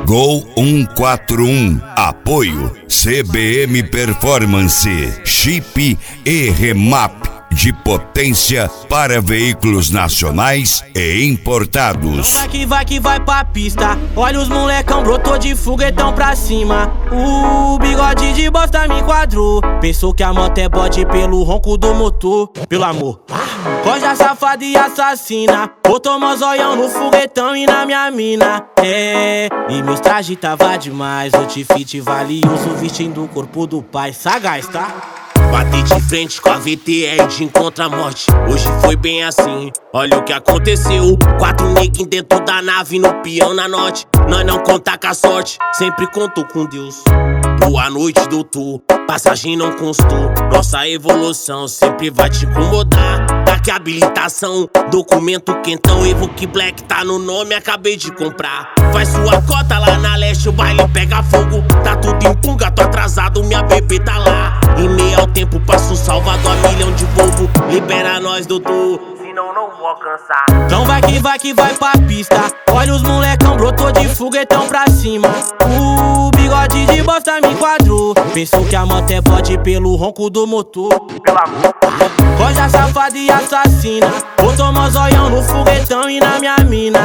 Gol 141. Apoio CBM Performance, chip e remap de potência para veículos nacionais e importados. Vai que vai pra pista. Olha os molecão, brotou de foguetão pra cima. O bigode de bosta me enquadrou. Pensou que a moto é bode pelo ronco do motor. Pelo amor, coja safada e assassina. Botou mozóião no foguetão e na minha mina. É, e meu traje tava demais. Outfit valioso, vestindo o corpo do pai. Sagaz, tá? Bati de frente com a VTR de encontro à morte. Hoje foi bem assim, olha o que aconteceu. 4 neguinhos dentro da nave, no peão na norte. Nós não contar com a sorte, sempre contou com Deus. Boa noite, doutor, passagem não constou. Nossa evolução sempre vai te incomodar. Daqui a habilitação, documento quentão. Evoque Black tá no nome, acabei de comprar. Faz sua cota lá na leste, o baile pega fogo. Tá tudo em punga, tô atrasado, minha bebê tá lá. Em meio ao tempo passa um Salvador a milhão de Volvo. Libera nós, doutor, senão não vou alcançar. Então vai que vai pra pista. Olha os molecão, brotou de foguetão pra cima. O bigode de bosta me enquadrou. Pensou que a moto é bode pelo ronco do motor. Pelo amor, coja safada e assassina. Botou mozóião no foguetão e na minha mina.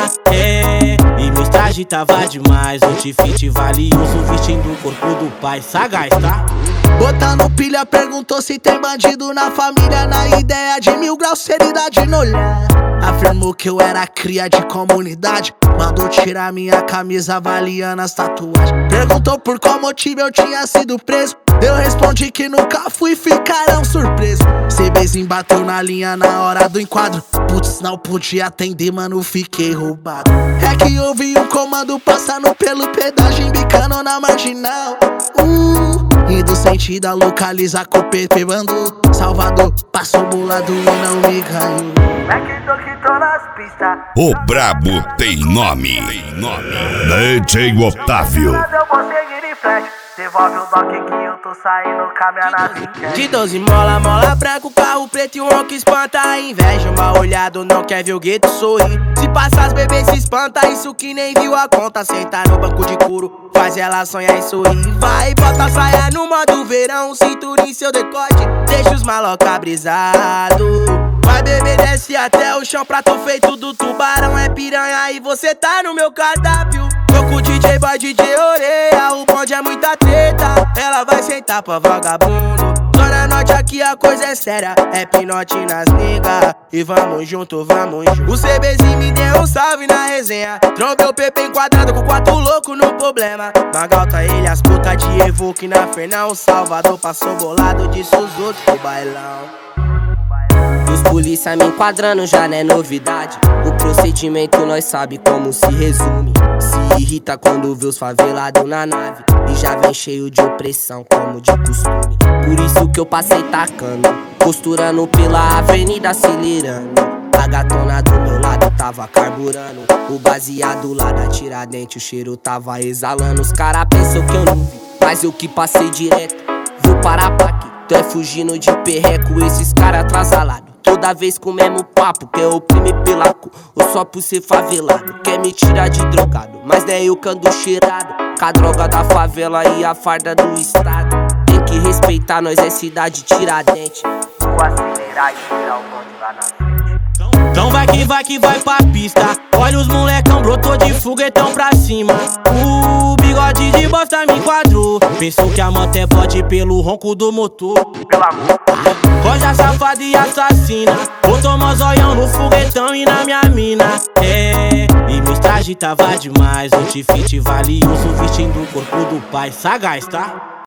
É, e meu traje tava demais. Outfit valioso, vestindo o corpo do pai. Sagaz, tá? Botando pilha, perguntou se tem bandido na família. Na ideia de 1000 graus, seriedade no olhar. Afirmou que eu era cria de comunidade. Mandou tirar minha camisa avaliando as tatuagens. Perguntou por qual motivo eu tinha sido preso. Eu respondi que nunca fui, ficaram surpresos. CBzinho bateu na linha na hora do enquadro. Putz, não podia atender, mano, fiquei roubado. É que eu vi um comando passando pelo pedágio, embicando na marginal. Indo sentido a localizar com o PP mandou. Salvador, passou bolado e não me ganhou. é que tô nas pistas. O brabo tem nome. DJ Otávio. Eu vou seguir em flash. Devolve o dock que eu tô saindo com a minha nave. De 12 mola branco, carro preto e um ronco espanta a inveja. Uma olhada não quer ver o gueto sorrir. Se passar as bebês se espanta, isso que nem viu a conta. Sentar no banco de couro, faz ela sonhar e sorrir. Vai, bota a saia no modo verão, cintura em seu decote, deixa os maloca brisado. Vai beber, desce até o chão, prato feito do tubarão. É piranha e você tá no meu cardápio. Tô com o DJ Boy, DJ Oreia, o bonde é muita treta. Ela vai sentar pra vagabundo. Zona Norte aqui a coisa é séria, é pinote nas nega. E vamos junto, vamos junto. O CBzinho me deu um salve na resenha. Trombei o PP enquadrado com 4 loucos no problema. Magalta ele, as putas de Evoque na Fernão. Salvador passou bolado, disse os outros pro bailão. Os polícia me enquadrando já não é novidade. O procedimento nós sabe como se resume. Se irrita quando vê os favelados na nave e já vem cheio de opressão como de costume. Por isso que eu passei tacando, costurando pela avenida acelerando. A gatona do meu lado tava carburando. O baseado lá da Tiradentes, o cheiro tava exalando. Os cara pensam que eu não vi, mas eu que passei direto. Vou parar pra aqui, tu é fugindo de perreco. Esses cara atrasalados, toda vez com o mesmo papo. Quer oprimir pela cor, ou só por ser favelado. Quer me tirar de drogado, mas não é eu que ando cheirado. Com a droga da favela e a farda do estado. Tem que respeitar, nós é cidade Tiradentes. Vou acelerar e tirar o bonde lá na frente. Então vai que vai pra pista. Olha os molecão, brotou de foguetão pra cima. O bigode de bosta me enquadrou. Pensou que a moto é bode pelo ronco do motor. Pelo amor, coja safada e assassina. Botou mozóião no foguetão e na minha mina. É, e meu traje tava demais. Outfit valioso, vestindo o corpo do pai. Sagaz, tá?